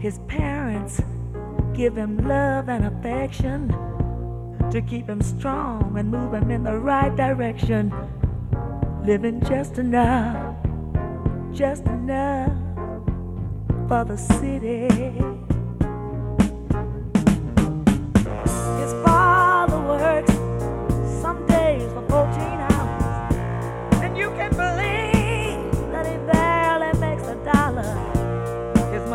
His parents give him love and affection to keep him strong and move him in the right direction. Living just enough for the city.